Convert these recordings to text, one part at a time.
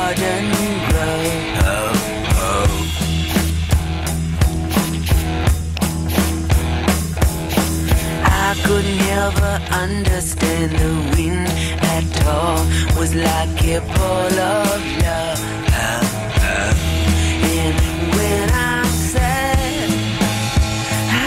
garden grow. Oh, oh. I couldn't ever understand the wind at all. Was like a ball of love. And when I'm sad, I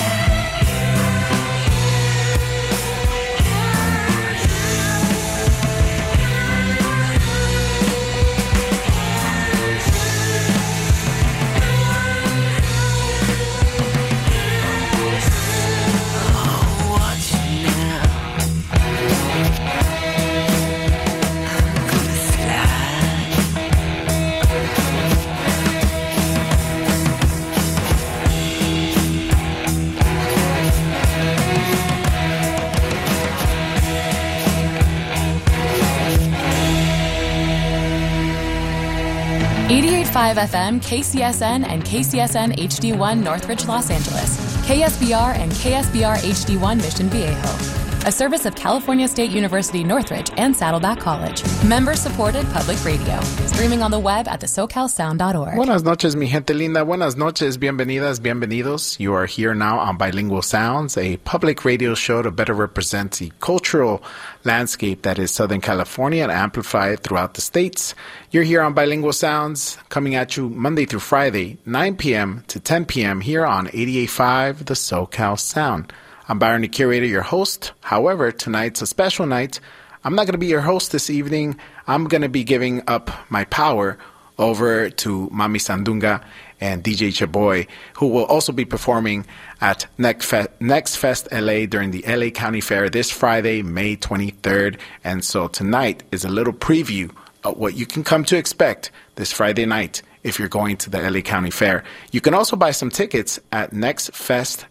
.5 FM, KCSN, and KCSN HD1 Northridge, Los Angeles, KSBR and KSBR HD1 Mission Viejo. A service of California State University Northridge and Saddleback College. Member-supported public radio. Streaming on the web at thesocalsound.org. Buenas noches, mi gente linda. Buenas noches, bienvenidas, bienvenidos. You are here now on Bilingual Sounds, a public radio show to better represent the cultural landscape that is Southern California and amplify it throughout the states. You're here on Bilingual Sounds, coming at you Monday through Friday, 9 p.m. to 10 p.m. here on 88.5 The SoCal Sound. I'm Byron, the curator, your host. However, tonight's a special night. I'm not going to be your host this evening. I'm going to be giving up my power over to Mami Sandunga and DJ Chaboy, who will also be performing at Next Fest LA during the LA County Fair this Friday, May 23rd. And so tonight is a little preview of what you can come to expect this Friday night if you're going to the LA County Fair. You can also buy some tickets at nextfest.com.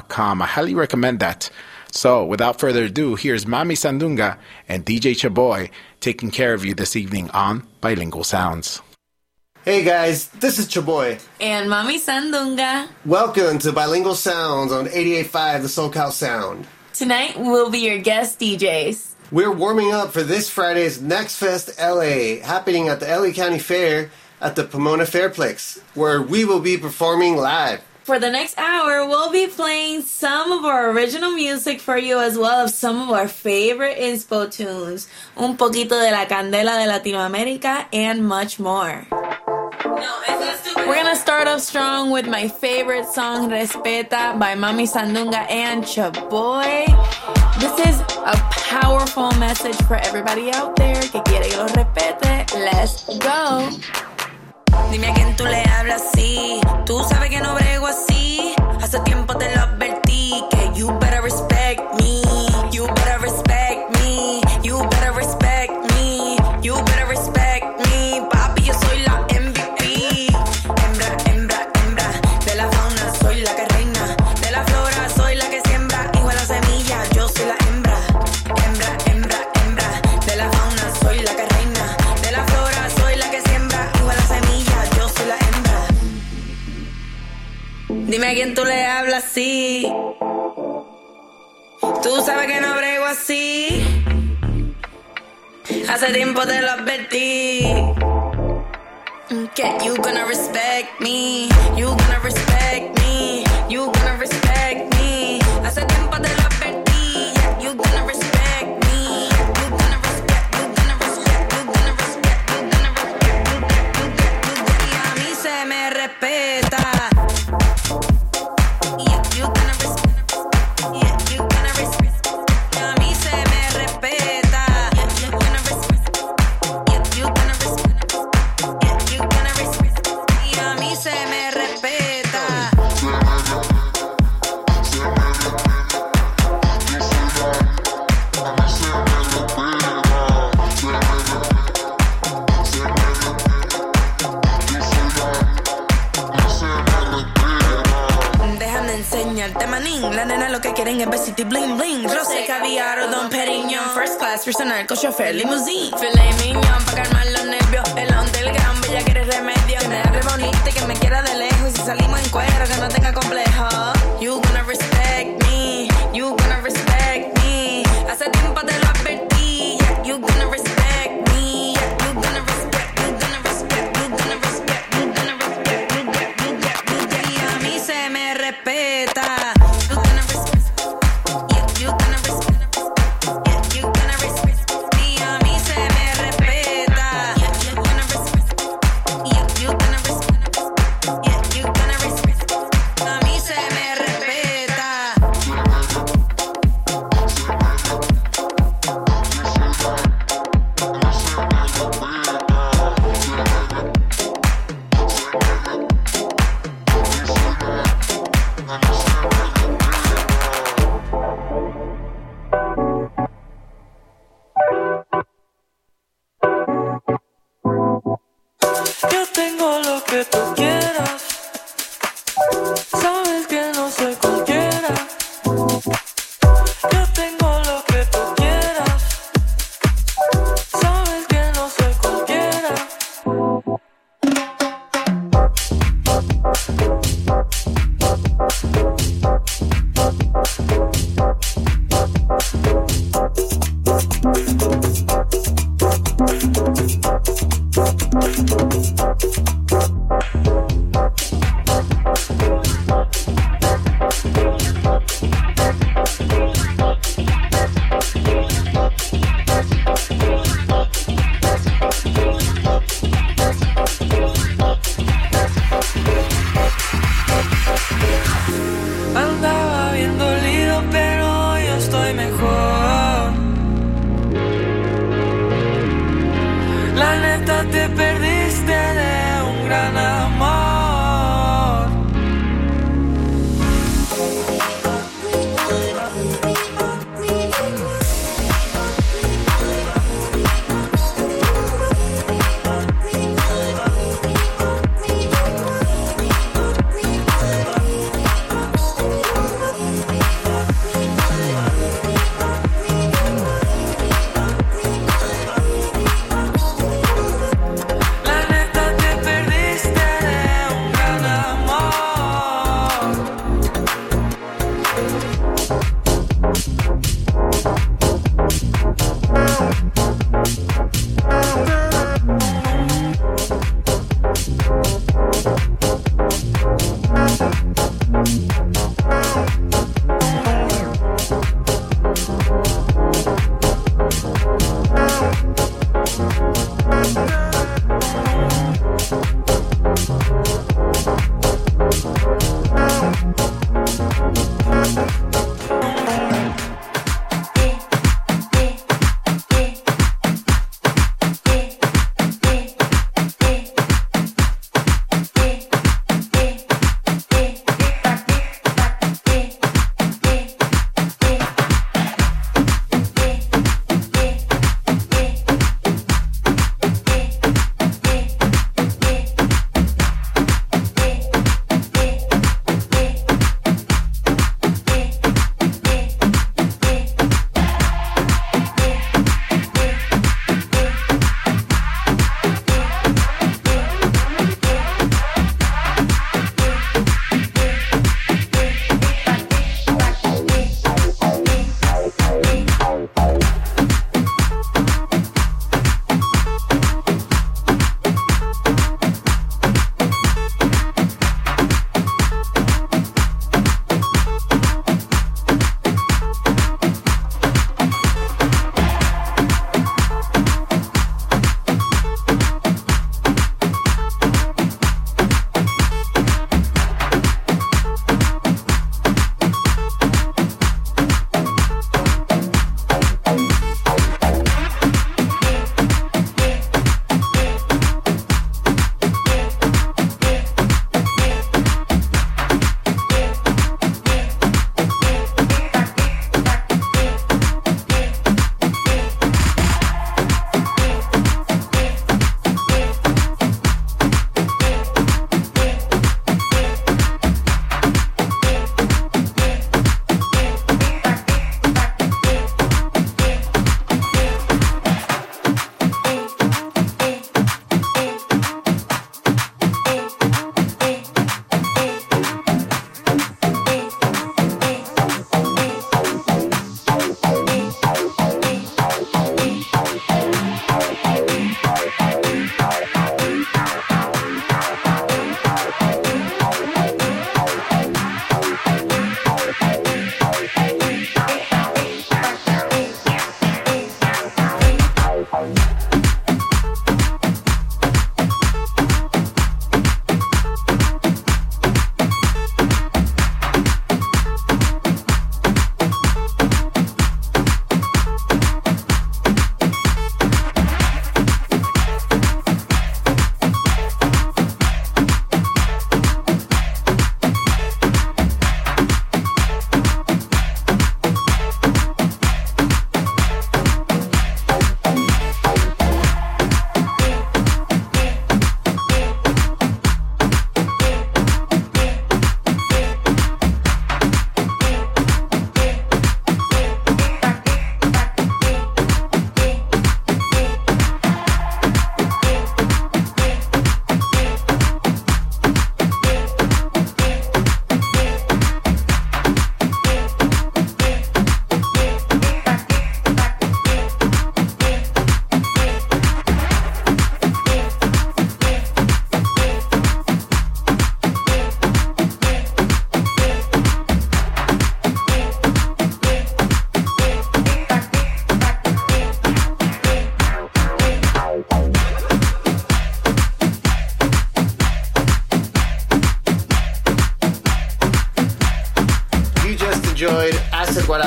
I highly recommend that. So, without further ado, here's Mami Sandunga and DJ Chaboy taking care of you this evening on Bilingual Sounds. Hey guys, this is Chaboy. And Mami Sandunga. Welcome to Bilingual Sounds on 88.5 The SoCal Sound. Tonight we'll be your guest DJs. We're warming up for this Friday's Next Fest LA, happening at the LA County Fair at the Pomona Fairplex, where we will be performing live. For the next hour, we'll be playing some of our original music for you, as well as some of our favorite inspo tunes, un poquito de la candela de Latinoamérica, and much more. We're gonna start off strong with my favorite song, Respeta, by Mami Sandunga and Chaboy. This is a powerful message for everybody out there que quiere que lo respete. Let's go. Dime a quién tú le hablas así. Tú sabes que no brego así. Hace tiempo te lo advertí. Que you better respect me. You better respect me. You better respect me. You better respect me. Papi, yo soy la MVP. Hembra, hembra, hembra. De la fauna soy la que reina. De la flora soy la que siembra. Hijo de la semilla, yo soy la hembra. Hembra, hembra, hembra. De la fauna soy la que reina. De la flora soy la que siembra. Hijo de la semilla. Dime a quién tú le hablas así. Tú sabes que no brego así. Hace tiempo te lo advertí. Que you gonna respect me. You gonna respect me. You gonna respect me. Hace tiempo te lo advertí. Yeah, you gonna respect me. You gonna respect. You gonna respect. You gonna respect. You gonna respect. Y a mí se me respeta. La nena lo que quieren es besito y bling bling. Rosé, caviar o Don Perignon. First class, personal, con chofer, limousine. Filet mignon, pa' calmar los nervios. El underground, bella quiere remedio. Que me hable bonita y que me quiera de lejos. Y si salimos en cuero, que no tenga complejo. You gonna respect me. You gonna respect me. Hace tiempo te lo advertí. Yeah, you gonna respect me. Yeah, you gonna respect. You gonna tengo lo que tú quieras. Sabes que no soy cualquiera. Yo tengo lo que tú quieras. Sabes que no soy cualquiera. Andaba bien dolido, pero hoy estoy mejor. La neta te perdiste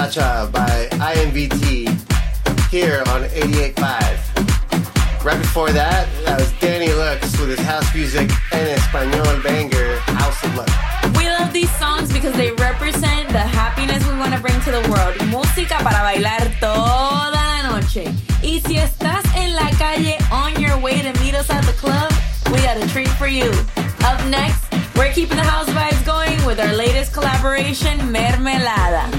Cha-Cha by IMVT here on 88.5. Right before that, that was Danny Lux with his house music en español banger, House of Love. We love these songs because they represent the happiness we want to bring to the world. Música para bailar toda la noche. Y si estás en la calle on your way to meet us at the club, we got a treat for you. Up next, we're keeping the house vibes going with our latest collaboration, Mermelada.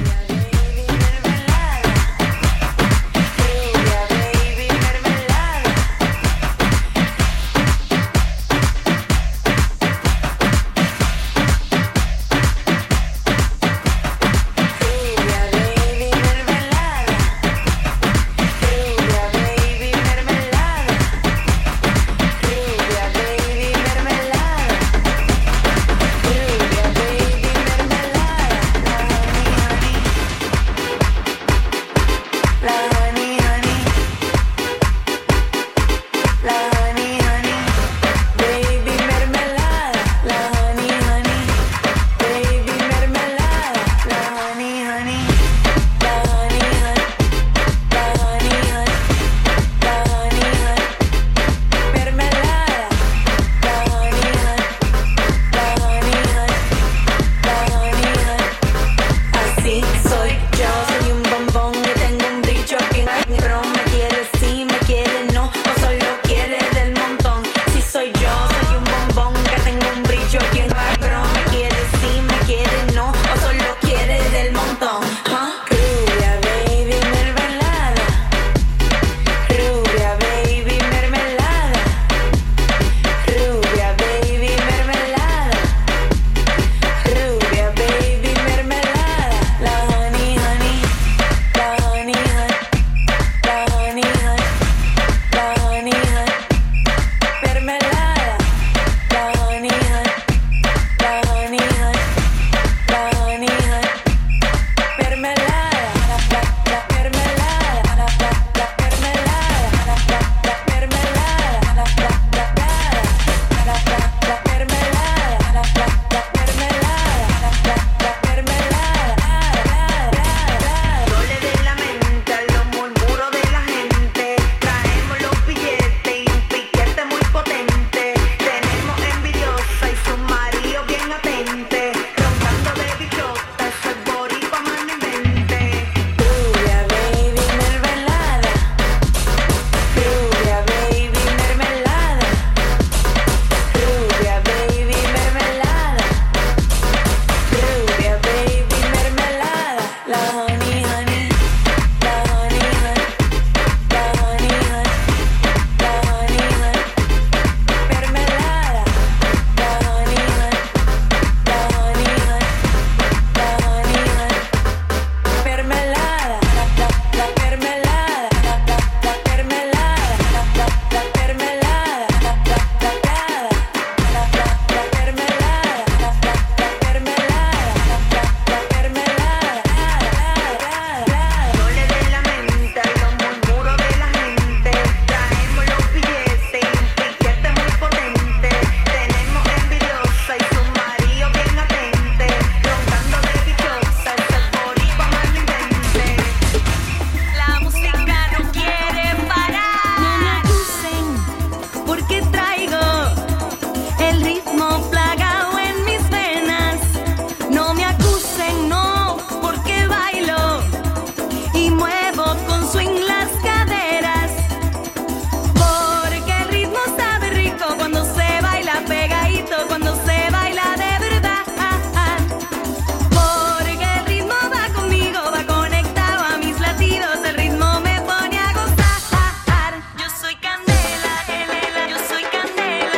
Candela,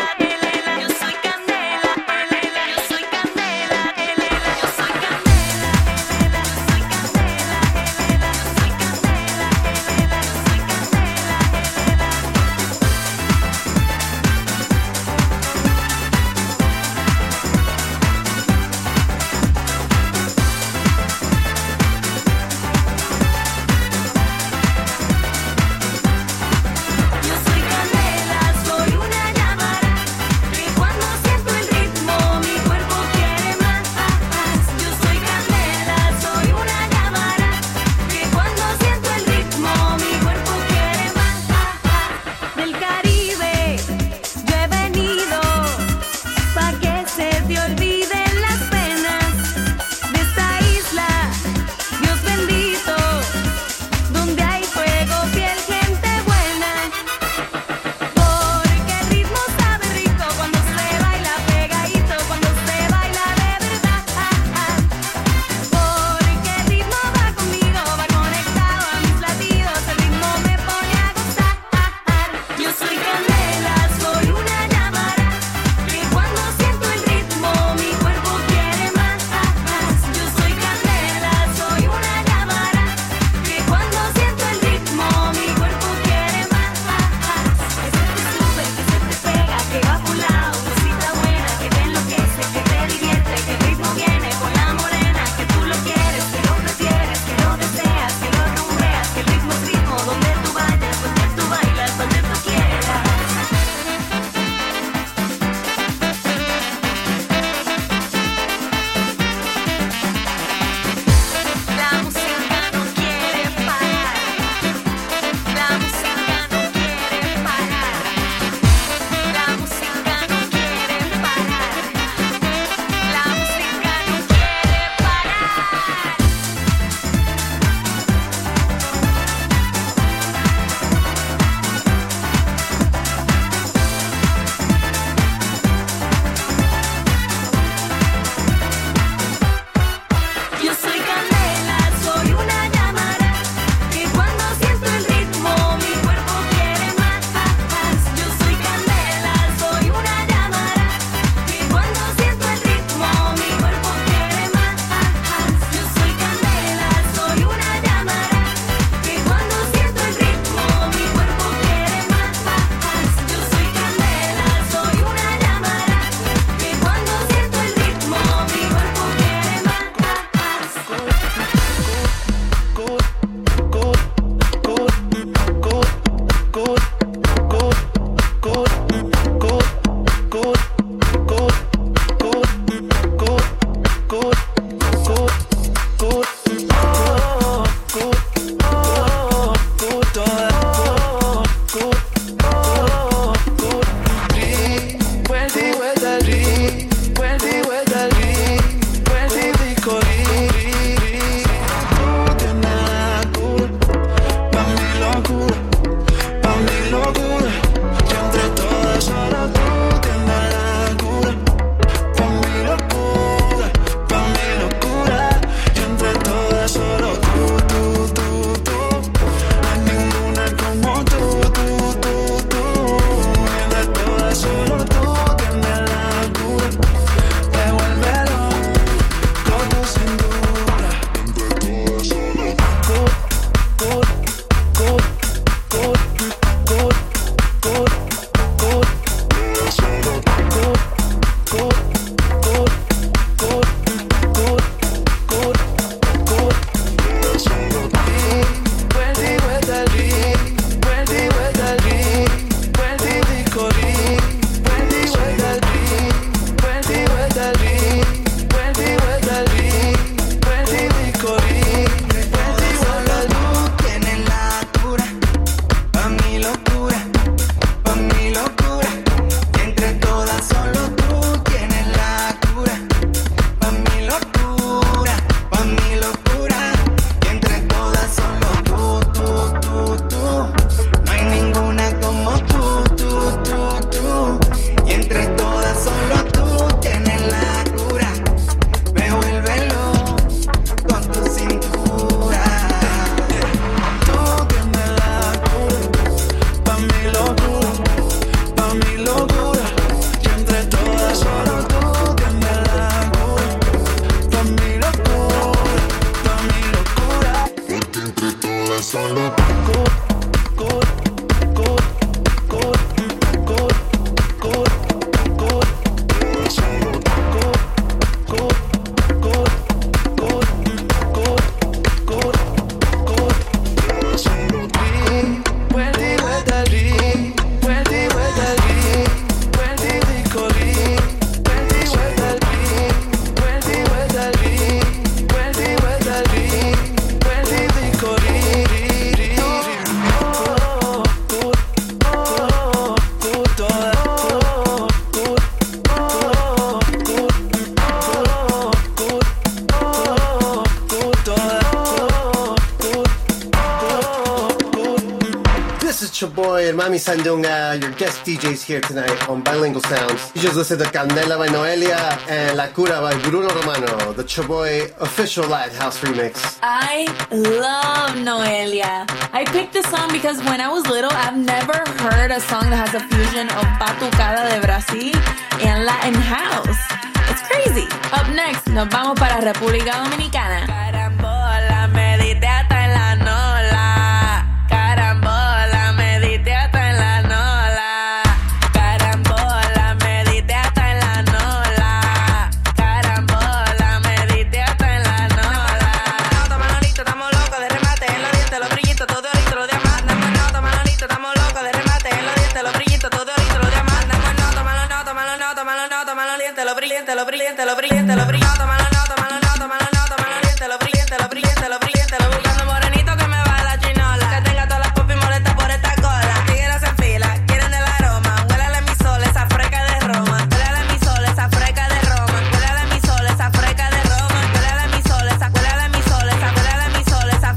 Chaboy and Mami Sandunga, your guest DJs here tonight on Bilingual Sounds. You just listened to Candela by Noelia and La Cura by Bruno Romano, the Chaboy official Latin House remix. I love Noelia. I picked this song because when I was little, I've never heard a song that has a fusion of Batucada de Brasil and Latin House. It's crazy. Up next, nos vamos para República Dominicana. Carambola, me diste hasta en la nola. Carambola, me diste hasta en la nola. Carambola, me diste hasta en la nola. Carambola, me diste hasta en la nola. Toma la lista, estamos locos de remate en los dientes, los brillitos, todo ahorita los diamantes. Toma la lista, estamos locos de remate en los dientes, los brillitos, todo ahorita los diamantes. Toma los dientes, los brillientes, los brillientes, los brillientes, los brillientes. Toma los dientes, los brillientes, los brillientes, los brillientes, los buscando morenito que me va la chinola. Que tenga todas las popis molestas por esta cola. Tigres en fila, quieren el aroma. Huélale mi sol, esa freca de Roma. Huélale mi sol, esa freca de Roma. Huélale mi sol, esa freca de Roma. Huélale mi sol, esa, huélale mi sol, esa, huélale mi sol, esa.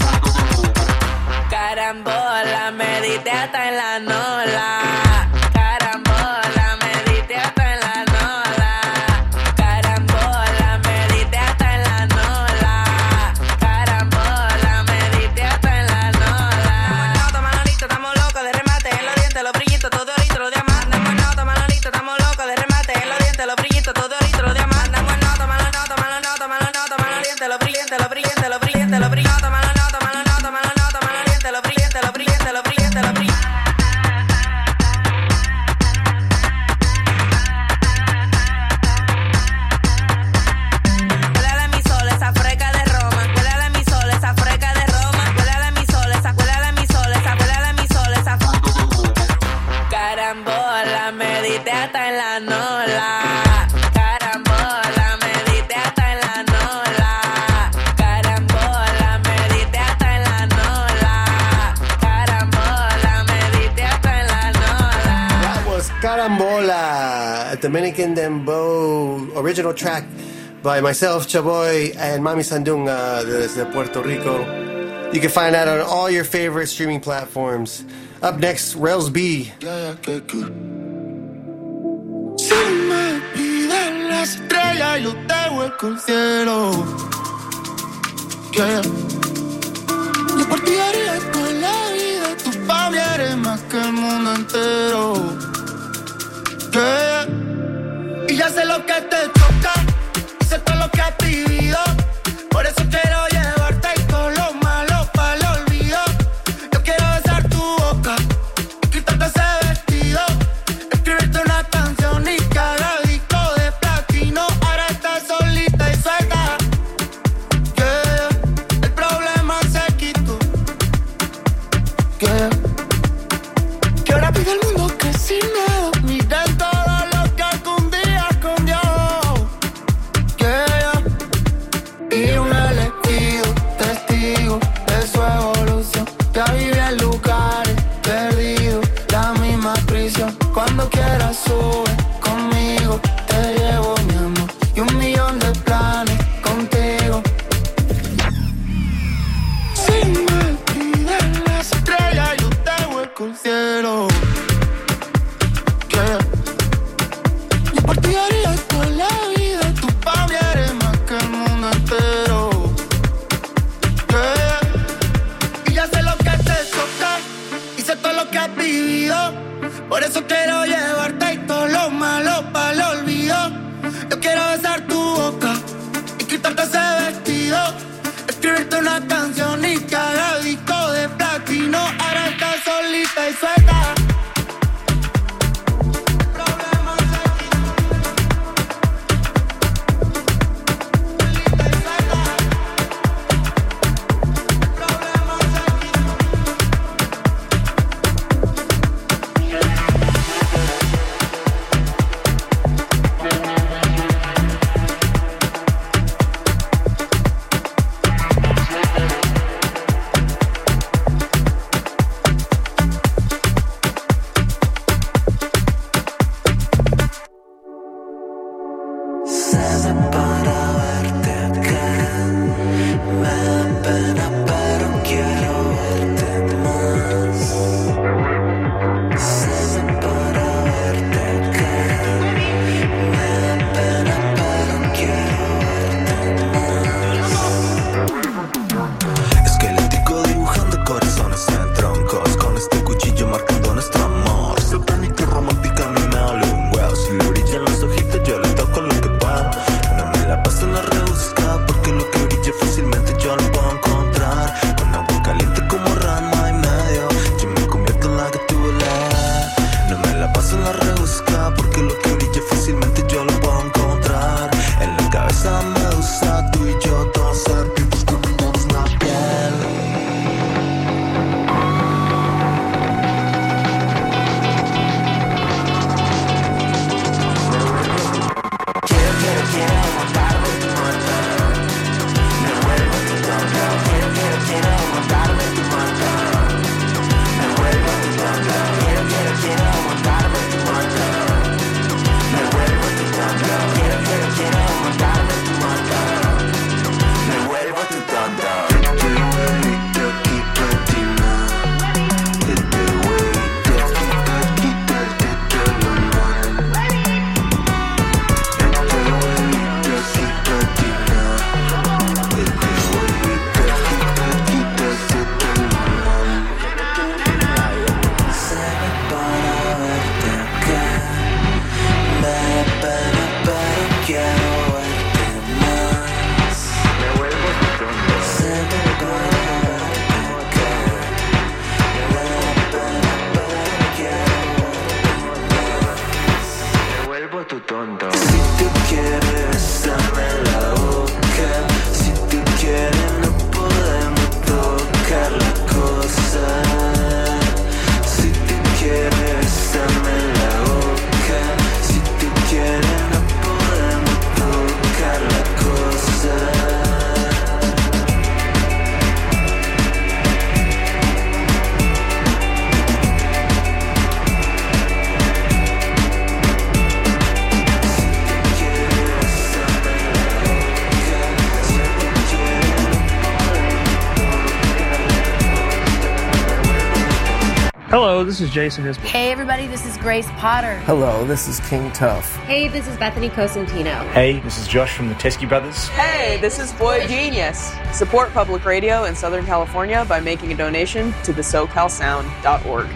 Carambola, me diste hasta en la nola. Carambola, me diste hasta en la nola. Carambola, me diste hasta en la nola. Carambola, me diste hasta en la nola. Carambola, me diste hasta en la nola. That was Carambola, a Dominican Dembow original track by myself, Chaboy, and Mami Sandunga desde Puerto Rico. You can find that on all your favorite streaming platforms. Up next, Rails B. Si me piden las estrellas, yo te vuelco el cielo. Yeah. Yo por ti haría toda la vida, tú pa' mí eres más que el mundo entero. Yeah. Y ya sé lo que te toca, sé todo lo que has vivido. Por eso quiero llevarte y todo lo malo para el olvido. Yo quiero besar tu boca y quitarte ese vestido, escribirte una canción y que haga disco de platino. Ahora estás solita y suelta. Yeah. El problema se quitó. Yeah. Que ahora pide el mundo que sin miedo miren todo lo que algún día escondió. Yeah. vuelvo tu tonto. Si tú quieres besarme la boca, si tú quieres no podemos tocar la cosa. Si tú quieres besarme la boca, si tú quieres no podemos tocar la cosa. Hello, this is Jason Isbell. Hey everybody, this is Grace Potter. Hello, this is King Tuff. Hey, this is Bethany Cosentino. Hey, this is Josh from the Teskey Brothers. Hey, this is Boy Genius. Support public radio in Southern California by making a donation to the SoCalSound.org.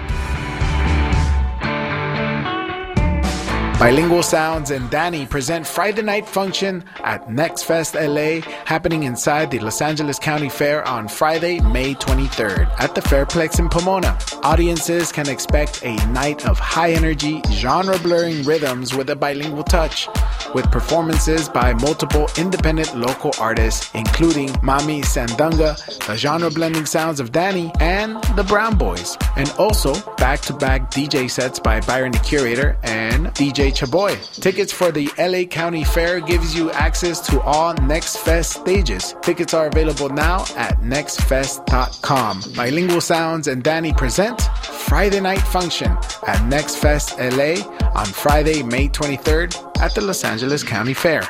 Bilingual Sounds and Danny present Friday Night Function at Next Fest LA, happening inside the Los Angeles County Fair on Friday, May 23rd at the Fairplex in Pomona. Audiences can expect a night of high-energy, genre-blurring rhythms with a bilingual touch, with performances by multiple independent local artists, including Mami Sandunga, the genre-blending sounds of Danny, and the Brown Boys, and also back-to-back DJ sets by Byron the Curator and DJ Chaboy. Tickets for the LA County Fair gives you access to all Next Fest stages. Tickets are available now at nextfest.com. Bilingual Sounds and Danny present Friday Night Function at Next Fest LA on Friday, May 23rd at the Los Angeles County Fair.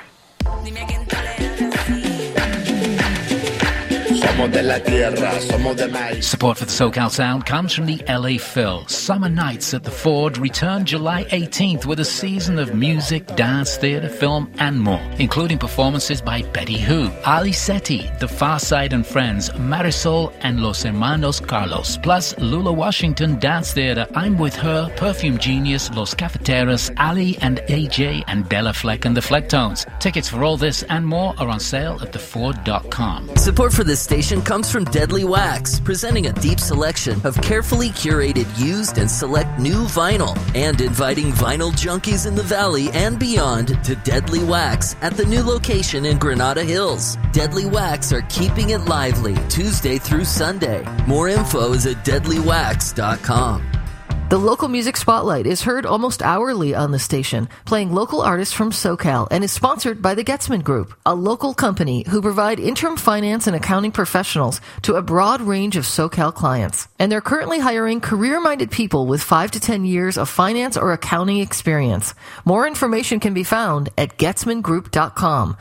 Support for the SoCal Sound comes from the LA Phil. Summer Nights at the Ford return July 18th with a season of music, dance, theater, film, and more, including performances by Betty Who, Ali Seti, The Far Side and Friends, Marisol, and Los Hermanos Carlos, plus Lula Washington Dance Theater, I'm With Her, Perfume Genius, Los Cafeteros, Ali and AJ, and Bella Fleck and the Flecktones. Tickets for all this and more are on sale at theford.com. Support for this station comes from Deadly Wax, presenting a deep selection of carefully curated used and select new vinyl, and inviting vinyl junkies in the Valley and beyond to Deadly Wax at the new location in Granada Hills. Deadly Wax are keeping it lively Tuesday through Sunday. More info is at deadlywax.com. The Local Music Spotlight is heard almost hourly on the station, playing local artists from SoCal, and is sponsored by the Getzman Group, a local company who provide interim finance and accounting professionals to a broad range of SoCal clients. And they're currently hiring career-minded people with 5 to 10 years of finance or accounting experience. More information can be found at getzmangroup.com.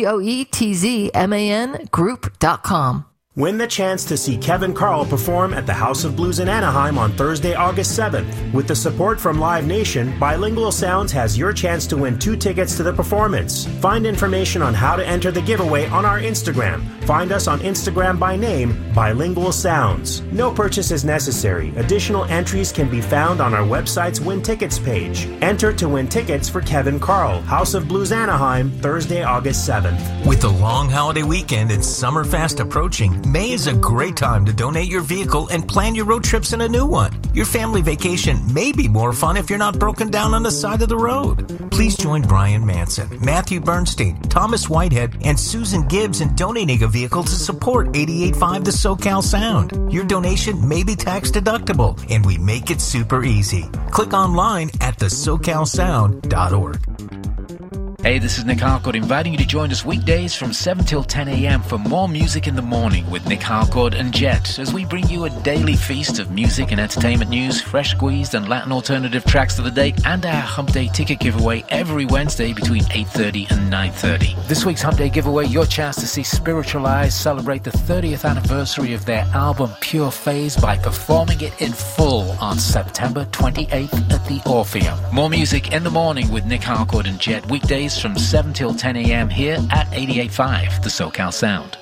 GOETZMAN group.com. Win the chance to see Kevin Carl perform at the House of Blues in Anaheim on Thursday, August 7th. With the support from Live Nation, Bilingual Sounds has your chance to win 2 tickets to the performance. Find information on how to enter the giveaway on our Instagram. Find us on Instagram by name, Bilingual Sounds. No purchase is necessary. Additional entries can be found on our website's Win Tickets page. Enter to win tickets for Kevin Carl, House of Blues Anaheim, Thursday, August 7th. With the long holiday weekend and summer fast approaching, May is a great time to donate your vehicle and plan your road trips in a new one. Your family vacation may be more fun if you're not broken down on the side of the road. Please join Brian Manson, Matthew Bernstein, Thomas Whitehead, and Susan Gibbs in donating a vehicle to support 88.5 The SoCal Sound. Your donation may be tax deductible, and we make it super easy. Click online at thesocalsound.org. Hey, this is Nick Harcourt inviting you to join us weekdays from 7 till 10 a.m. for more music in the morning with Nick Harcourt and Jet, as we bring you a daily feast of music and entertainment news, fresh squeezed and Latin alternative tracks of the day, and our Hump Day ticket giveaway every Wednesday between 8:30 and 9:30. This week's Hump Day giveaway, your chance to see Spiritual Eyes celebrate the 30th anniversary of their album Pure Phase by performing it in full on September 28th at the Orpheum. More music in the morning with Nick Harcourt and Jet, weekdays from 7 till 10 a.m. here at 88.5 The SoCal Sound.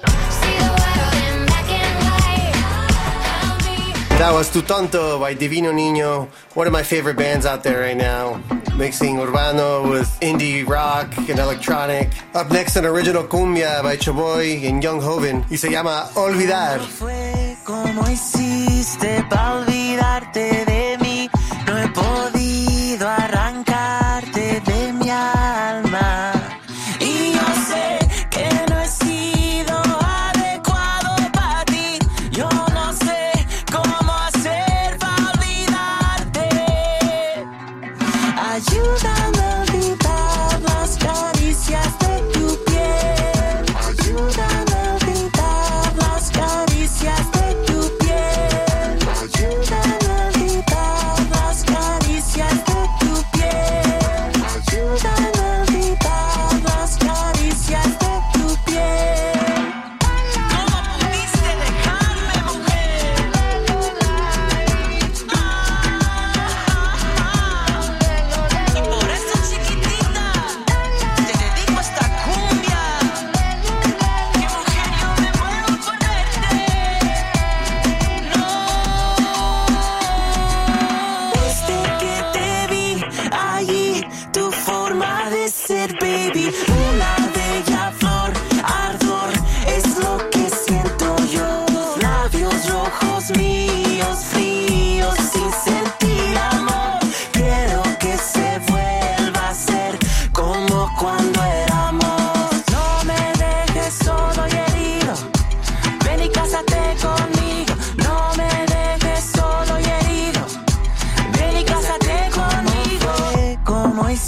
That was Tu Tonto by Divino Niño, one of my favorite bands out there right now, mixing urbano with indie rock and electronic. Up next, an original cumbia by Chaboy and Young Joven, y se llama Olvidar. Fue como hiciste pa' olvidarte de mí, no he podido arrancarte de mi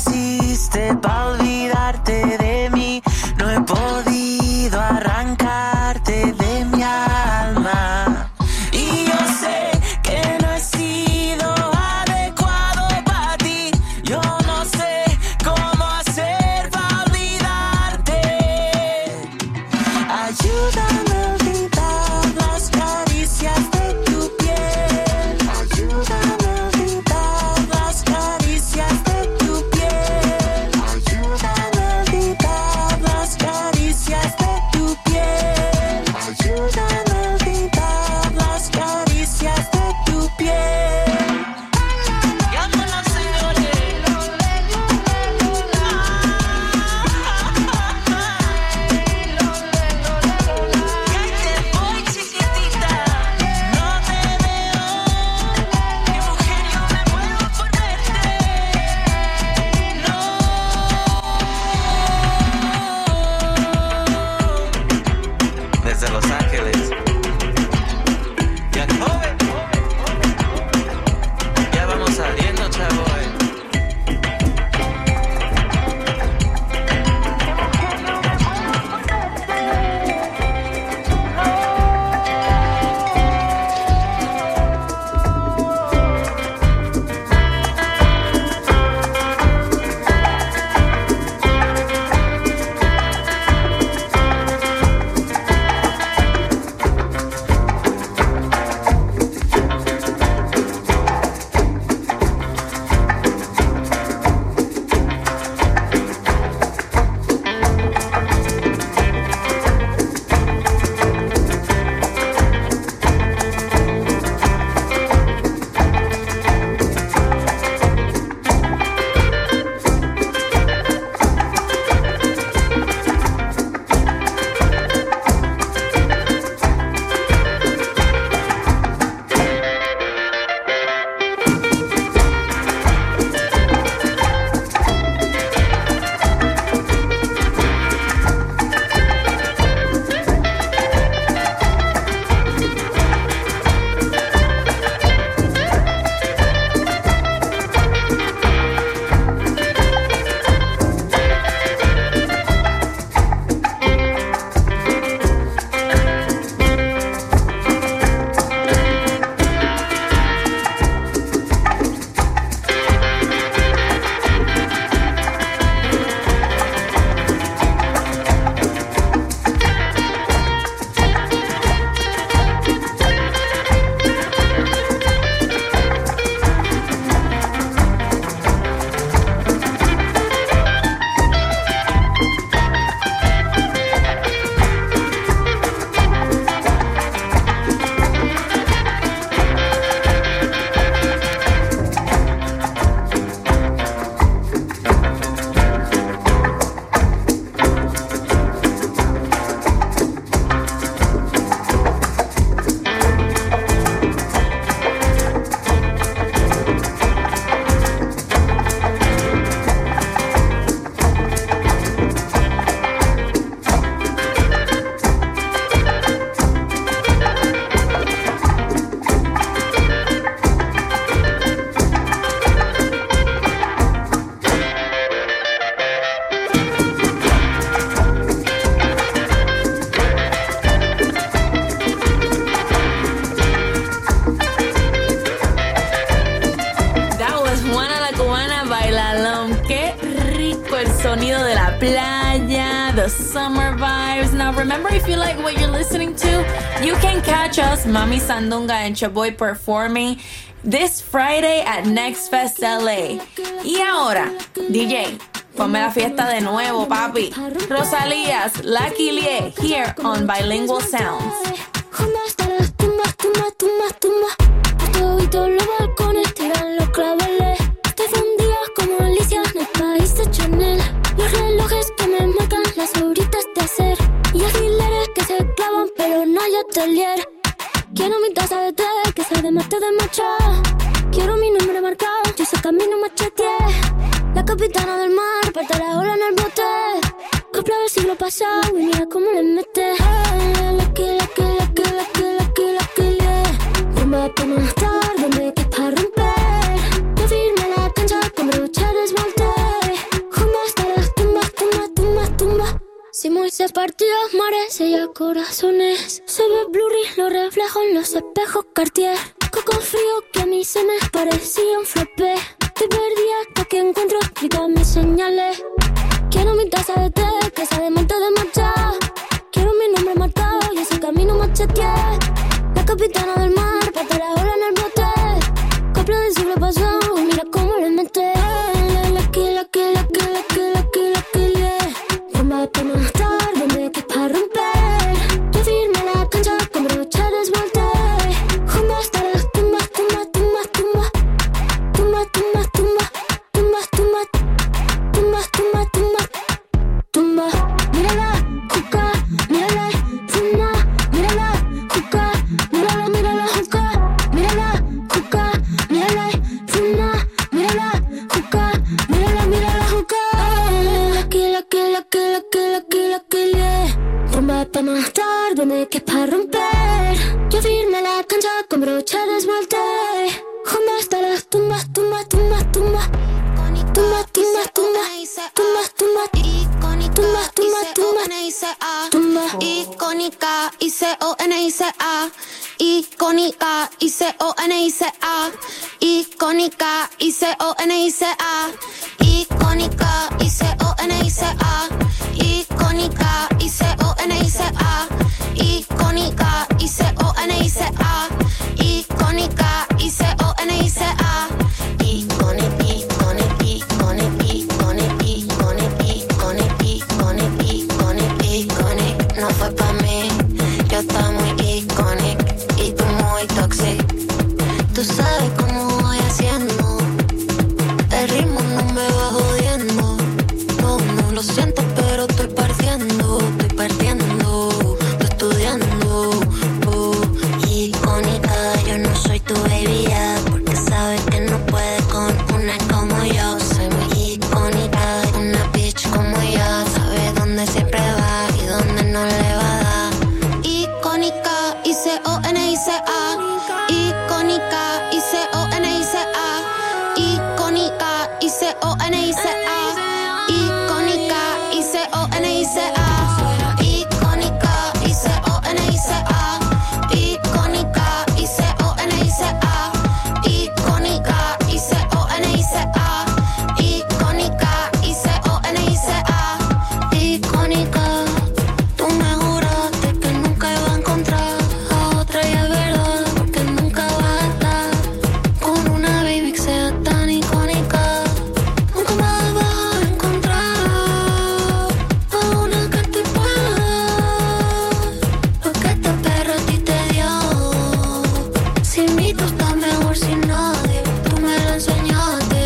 hiciste para olvidarte de mí. No he podido arrancarte de mi alma. Y yo sé que no he sido adecuado para ti. Yo no sé cómo hacer para olvidarte. Ayúdame a olvidar las caricias de tu piel. Ayúdame a olvidar las caricias de tu piel. Ayúdame a olvidar las caricias de tu piel. Ayúdame a olvidar las caricias de tu piel. Llámala, señores. Y ahí te voy, chiquitita. No te veo. Mi mujer, yo me muero por verte. No. Desde Los Ángeles. Young Joven. Ya vamos saliendo, chavo. sonido de la playa, the summer vibes. Now remember, if you like what you're listening to, you can catch us, Mami Sandunga and Chaboy, performing this Friday at Next Fest LA. Y ahora, DJ, ponme la fiesta de nuevo, papi. Rosalías, Lucky Lie, here on Bilingual Sounds. Todos los balcones tiran los claveles. Estoy fundida como Alicia en el país de Chanel. Los relojes que me marcan las horitas de hacer. Y alfileres que se clavan pero no hay atelier. Quiero mi taza de té que sea de mate de matcha. Quiero mi nombre marcado, yo sé camino macheteé. La capitana del mar, parte la ola en el bote. Copla del siglo pasado y mira cómo le mete. Lucky, lucky, lucky, lucky, lucky, lucky, yeah. Rumba pa' más tarde, me que pa' romper. Yo firme la cancha con broche desmonté. de partidos, mares y ya corazones. Se ve blurry, lo reflejo en los espejos Cartier. Coco frío que a mí se me parecía un frappé. Te perdí hasta que encuentro escritas mis señales. Quiero mi taza de té, que sabe menta de matcha. Quiero mi nombre marcado y ese camino macheteé. La capitana del mar, pata la ola en el bote. Copla del siglo pasado, mira cómo le mete. Rumba pa' más tarde, que es pa' romper. Yo firme la cancha con broche desvolté. Rumba hasta las tumbas, tumbas, tumbas, tumbas. Tumbas, tumbas, tumbas, tumbas, tumbas. Tumbas, tumbas, tumbas, tumbas. Mírala, juca, mírala, fuma. Mírala, juca, mírala, mírala, juca. Mírala, juca, mírala, fuma. Mírala, juca, mírala, mírala, juca. Rumba pa' más tarde, que es pa' romper. Yo firme la cancha con broche desvolté. Rumba hasta las tumbas, tumbas, tumbas, tumbas. Tumbas, tumbas, tumbas, tumbas, tumbas. Tumbas, tumbas, tumbas, tumbas. Icónica, I-C-O-N-I-C-A. Icónica, I-C-O-N-I-C-A. Icónica, I-C-O-N-I-C-A. Icónica, I-C-O-N-I-C-A. Icónica, I-C-O-N-I-C-A. Icónica, I-C-O-N-I-C-A. Icónica, I-C-O-N-I-C-A. No fue pa' mí, yo estaba muy iconic y tú muy toxic. Tú sabes cómo voy haciendo, el ritmo no me va jodiendo. No, no lo siento, pero estoy partiendo, estoy estudiando. Icónica, yo no soy tu baby ya, porque sabes que no puedes con una como yo. Soy muy icónica, una bitch como yo, sabe dónde siempre va y dónde no le va a dar. Icónica, I-C-O-N-I-C-A. Icónica, I-C-O-N-I-C-A. Icónica, I-C-O-N-I-C-A. Icónica, I-C-O-N-I-C-A. Icónica, I-C-O-N-I-C-A. Icónica, I-C-O-N-I-C-A. Icónica, I-C-O-N-I-C-A. Icónica, I-C-O-N-I-C-A. Icónica, tú me juraste que nunca iba a encontrar a otra y es verdad, porque nunca vas a estar con una baby que sea tan icónica. Nunca más vas a encontrar a una que te pueda lo que esta perra a ti te dio. Sin mí tú estás mejor sin nadie, tú me lo enseñaste.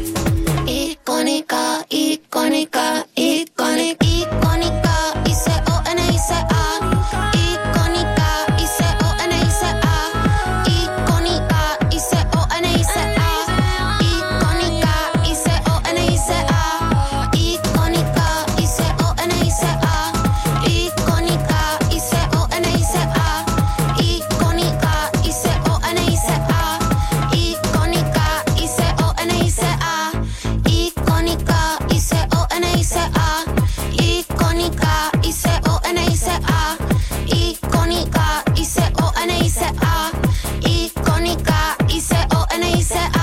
Icónica, icónica, icónica. Icónica, I-C-O-N-I-C-A. Icónica, I-C-O-N-I-C-A. Icónica, I-C-O-N-I-C-A. Icónica, I-C-O-N-I-C-A. Icónica, I-C-O-N-I-C-A. Icónica, I-C-O-N-I-C-A. Icónica, I-C-O-N-I-C-A. Icónica, I-C-O-N-I-C-A. Icónica, I-C-O-N-I-C-A. Icónica, I-C-O-N-I-C-A. Icónica, I-C-O-N-I-C-A. Icónica, I-C-O-N-I-C-A.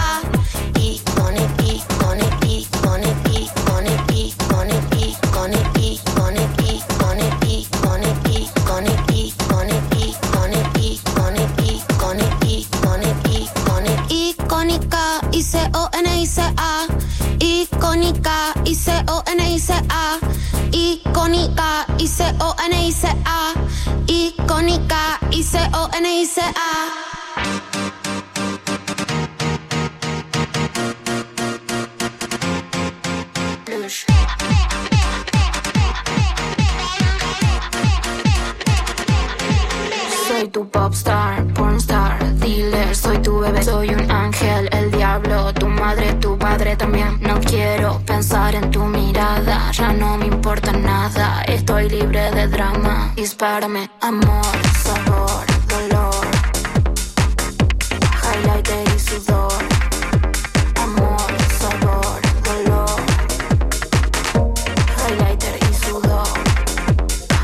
Icónica, I-C-O-N-I-C-A. Icónica, I-C-O-N-I-C-A. Icónica, I-C-O-N-I-C-A. Icónica, I-C-O-N-I-C-A. Soy tu popstar, pornstar, dealer, soy tu bebé, soy un ángel, el diablo, tu madre, tu padre también. No quiero pensar en tu mirada, ya no me importa nada, estoy libre de drama. Dispárame, amor, sabor, dolor, highlighter y sudor. Amor, sabor, dolor, highlighter y sudor.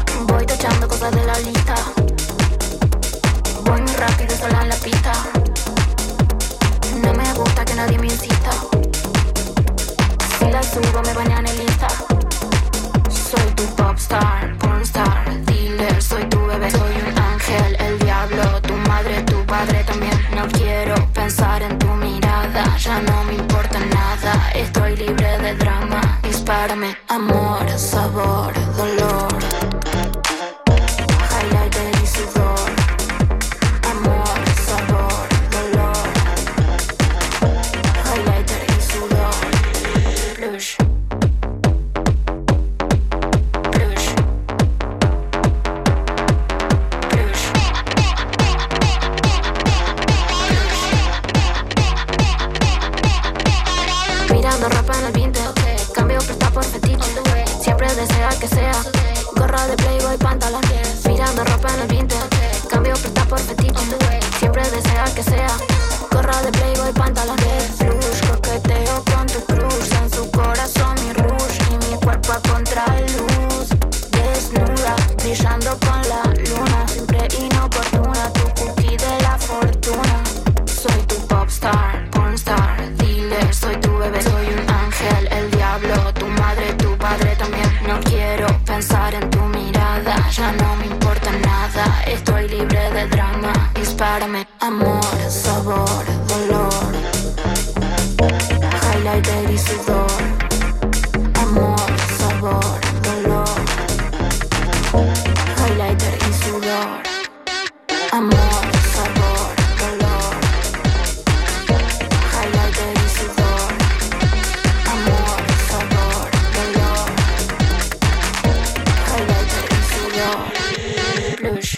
popstar, pornstar, dealer, soy tu bebé, soy un ángel, el diablo, tu madre, tu padre también. No quiero pensar en tu mirada, ya no me importa nada, estoy libre de drama. Dispárame, amor, sabor, dolor, highlighter y sudor. Amor, sabor, dolor, highlighter y sudor. Plush. Mirando ropa en el vintage, cambio presta por fetiche. Siempre desea que sea gorra de Playboy, pantalón. Mirando ropa en el vintage, cambio presta por fetiche. Siempre desea que sea gorra de Playboy, pantalón. Flush, coqueteo con tu cruz, en su corazón mi rush y mi cuerpo a contraluz. Desnuda, brillando con la luna, siempre inoportuna, tu cookie de la fortuna. Soy tu popstar, pornstar, dealer, soy tu bebé, soy un ángel, el diablo, tu madre, tu padre también. No quiero pensar en tu mirada, ya no me importa nada, estoy libre de drama. Dispárame, amor, sabor, dolor, highlighter y sudor. Amor, sabor, dolor, highlighter y sudor. Amor, sabor, dolor, highlighter y sudor. Amor, sabor, dolor, highlighter y sudor. Plush.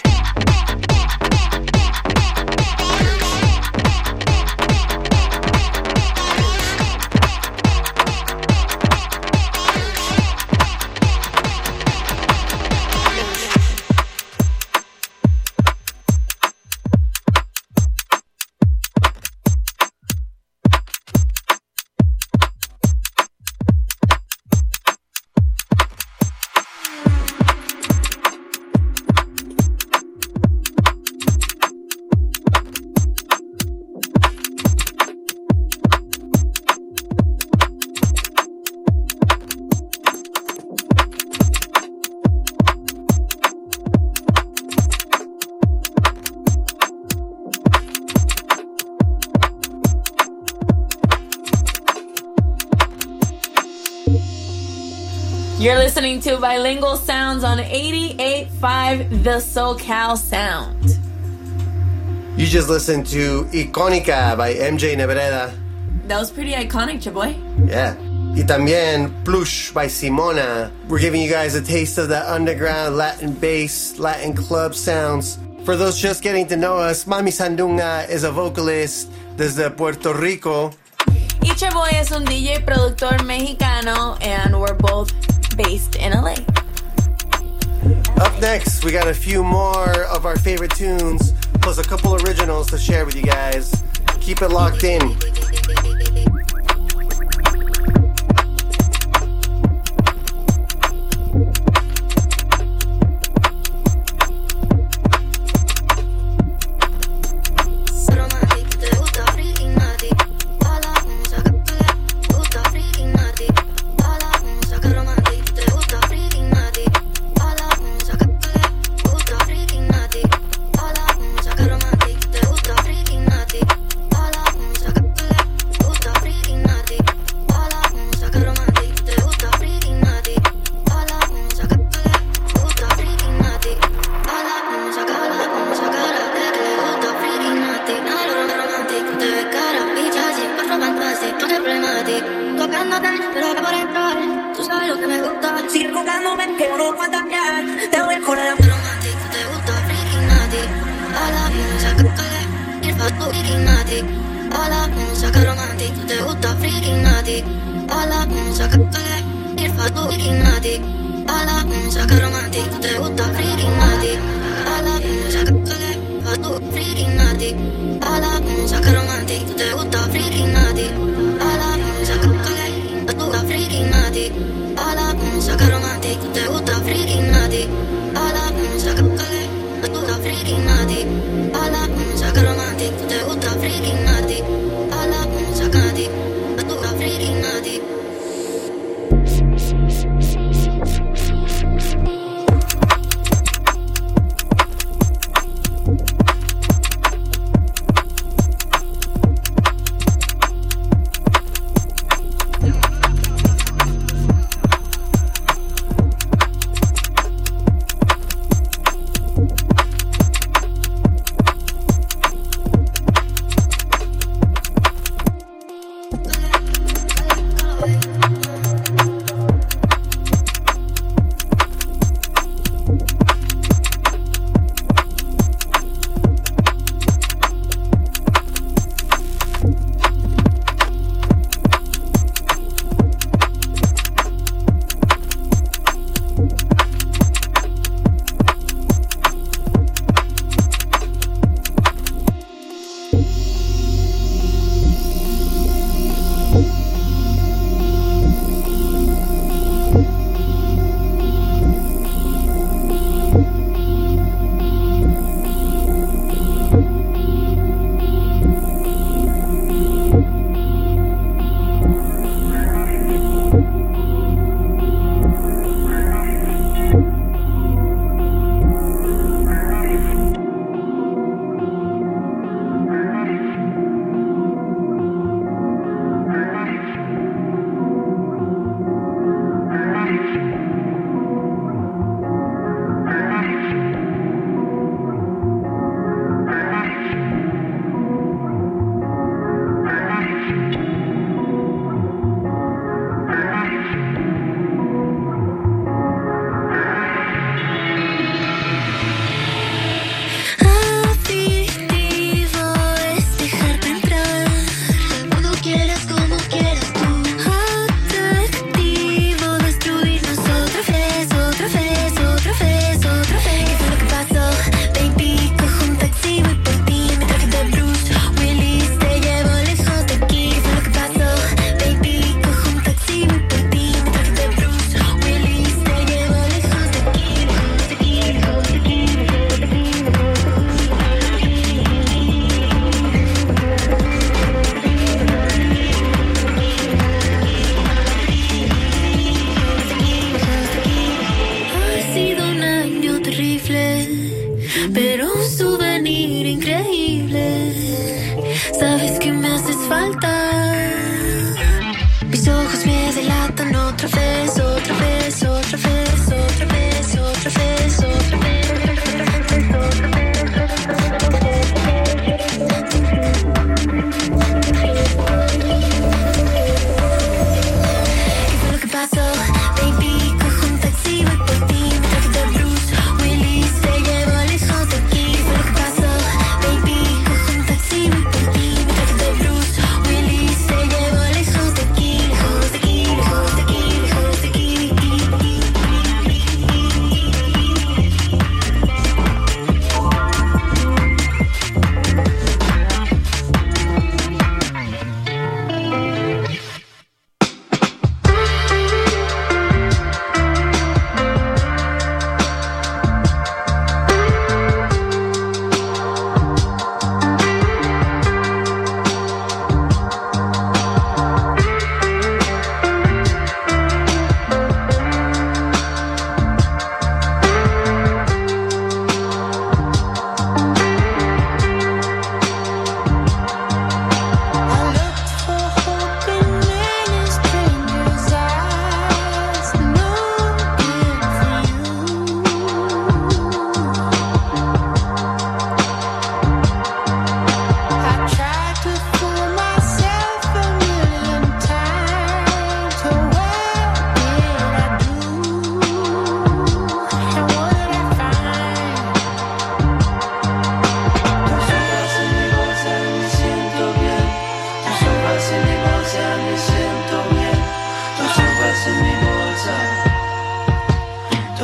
You're listening to Bilingual Sounds on 88.5 The SoCal Sound. You just listened to Icónica by MJ Nebreda. That was pretty iconic, Chaboy. Yeah. Y también Plush by Simona. We're giving you guys a taste of that underground Latin bass, Latin club sounds. For those just getting to know us, Mami Sandunga is a vocalist desde Puerto Rico. Y Chaboy es un DJ productor mexicano, and we're both based in LA. Up next, we got a few more of our favorite tunes, plus a couple originals to share with you guys. Keep it locked in.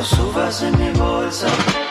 lo subas en mi bolsa.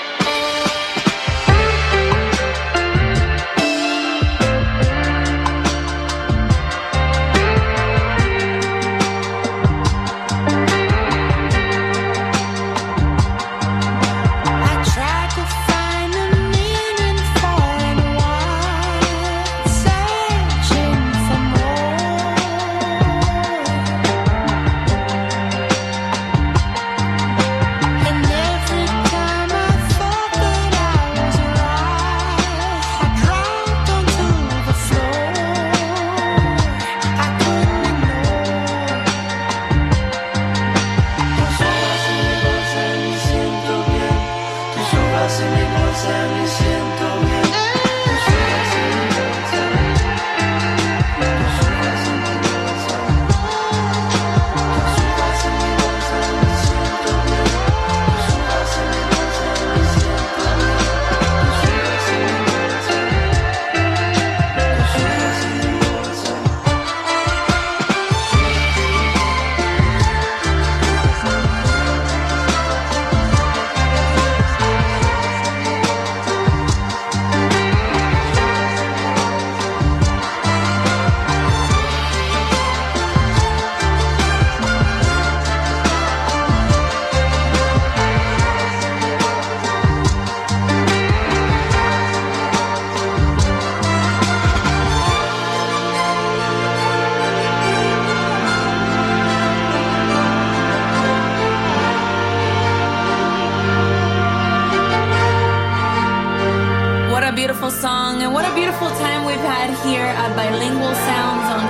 Song, and what a beautiful time we've had here at Bilingual Sounds on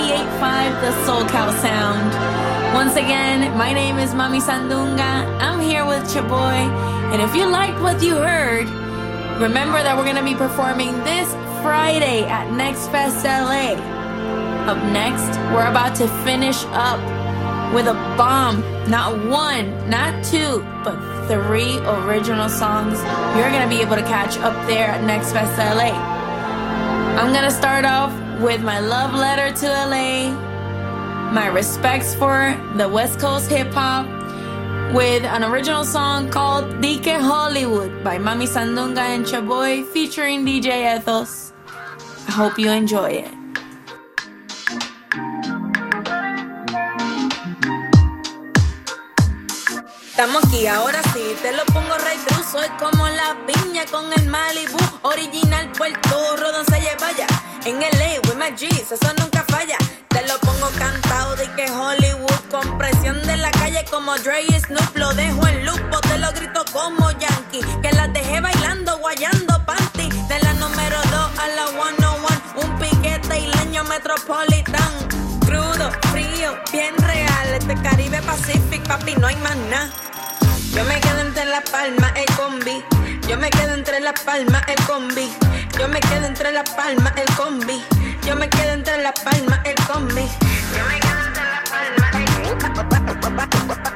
88.5 The SoCal Sound. Once again, my name is Mami Sandunga. I'm here with Chaboy, and if you liked what you heard, remember that we're going to be performing this Friday at Next Fest LA. Up next, we're about to finish up with a bomb. Not one, not two, but 3 original songs you're going to be able to catch up there at Next Fest LA. I'm going to start off with my love letter to LA, my respects for the West Coast hip-hop, with an original song called Dike Hollywood by Mami Sandunga and Chaboy featuring DJ Ethos. I hope you enjoy it. Estamos aquí, ahora sí, te lo pongo right through. Soy como la piña con el Malibu. Original Puerto Rodón se lleva ya. En LA with my G's, eso nunca falla. Te lo pongo cantado de que Hollywood. Con presión de la calle como Dre y Snoop. Lo dejo en loop, o te lo grito como Yankee. Que las dejé bailando, guayando panty. De la número 2 a la 101. Un piquete isleño metropolitan. Crudo, frío, bien real. Este Caribe Pacific, papi, no hay más nada. Yo me quedo entre Las Palmas, el combi. Yo me quedo entre Las Palmas, el combi. Yo me quedo entre Las Palmas, el combi. Yo me quedo entre Las Palmas, el combi. Yo me quedo entre Las Palmas, el combi. Yo me quedo entre Las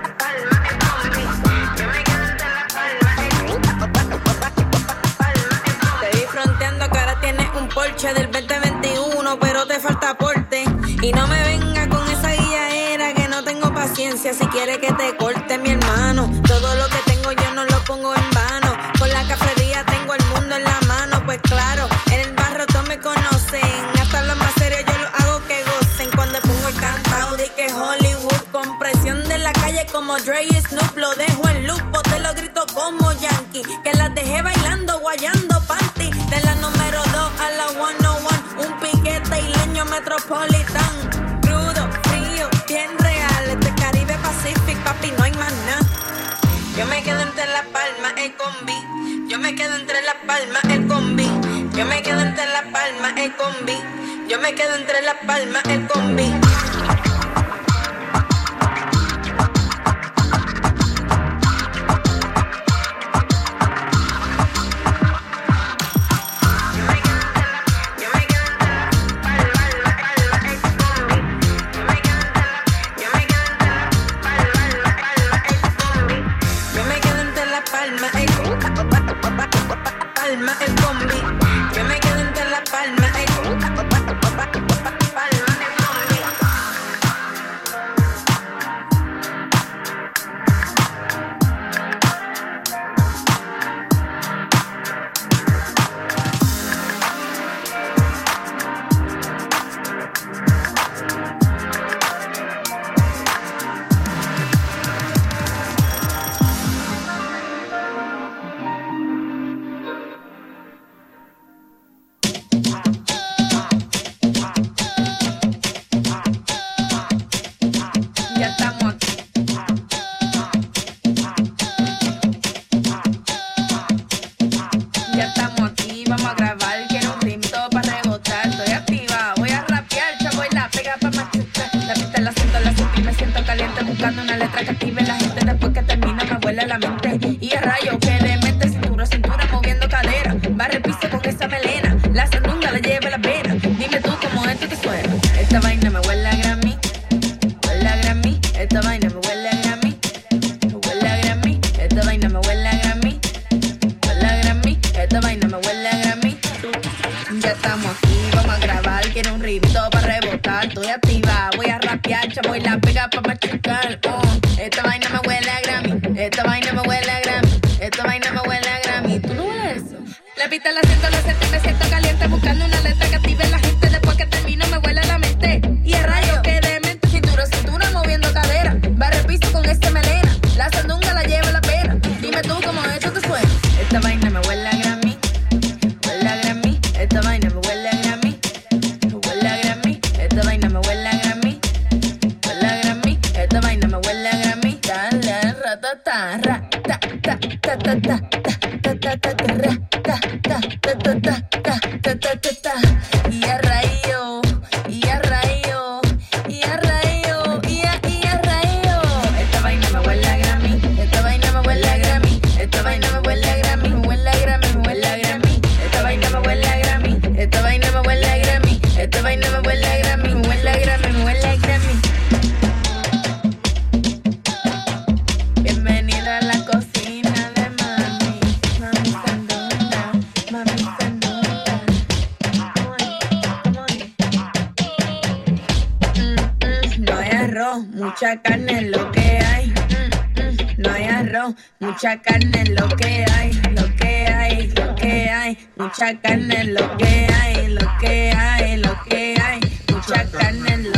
Palmas, te vi fronteando que ahora tienes un Porsche del 2021, pero te falta aporte. Y no me venga con esa guillaera que no tengo paciencia. Si quiere que te corte, mi hermano. Todo lo que tengo yo no lo pongo en vano. Con la cafetería tengo el mundo en la mano. Pues claro, en el barrio todos me conocen. Hasta los más serios yo lo hago que gocen. Cuando pongo el cantado de que Hollywood. Con presión de la calle como Dre y Snoop. Lo dejo en loop, o te lo grito como Yankee. Que las dejé bailando, guayando panty. De la número 2 a la 101. Un piquete isleño metropolitan. Crudo, frío, bien real. Este Caribe Pacific, papi, no hay más nada. Yo me quedo entre Las Palmas, el combi. Yo me quedo entre Las Palmas, el combi. Yo me quedo entre Las Palmas, el combi. Yo me quedo entre Las Palmas, el combi. Esta vaina me huele a Grammy. ¿Tú no hueles eso? La pista la siento y me siento caliente. Buscando una letra que active la gente. Después que termino me huele la mente. Y a rayo que demente. Cintura moviendo cadera. Barre el piso con este melena. La sandunga la lleva la pena. Dime tú cómo esto te suena. Esta vaina me huele a Grammy. Huele a Grammy. Esta vaina me huele a Grammy. Huele a Grammy. Esta vaina me huele a Grammy. Huele a Grammy. Esta vaina me huele a Grammy. Dale, ratata, ta ta ta ta ta ta ta ta ta. Y a rayo, y a rayo, y a rayo, y a rayo. Esta vaina me huele a Grammy. Esta vaina me huele a Grammy. Esta vaina me huele a Grammy. Me huele a Grammy, me huele a Grammy. Esta vaina me huele a Grammy. Esta vaina me huele a Grammy. Esta vaina me huele a Grammy. Me huele a Grammy, me huele a Grammy. Bienvenida a la cocina de mami. Mami sandunga, mami sandunga. No hay arroz, mucha carne es lo que hay. No hay arroz, mucha carne es lo que hay. Lo que hay, lo que hay. Mucha carne es lo que hay. Lo que hay, lo que hay. Mucha carne es lo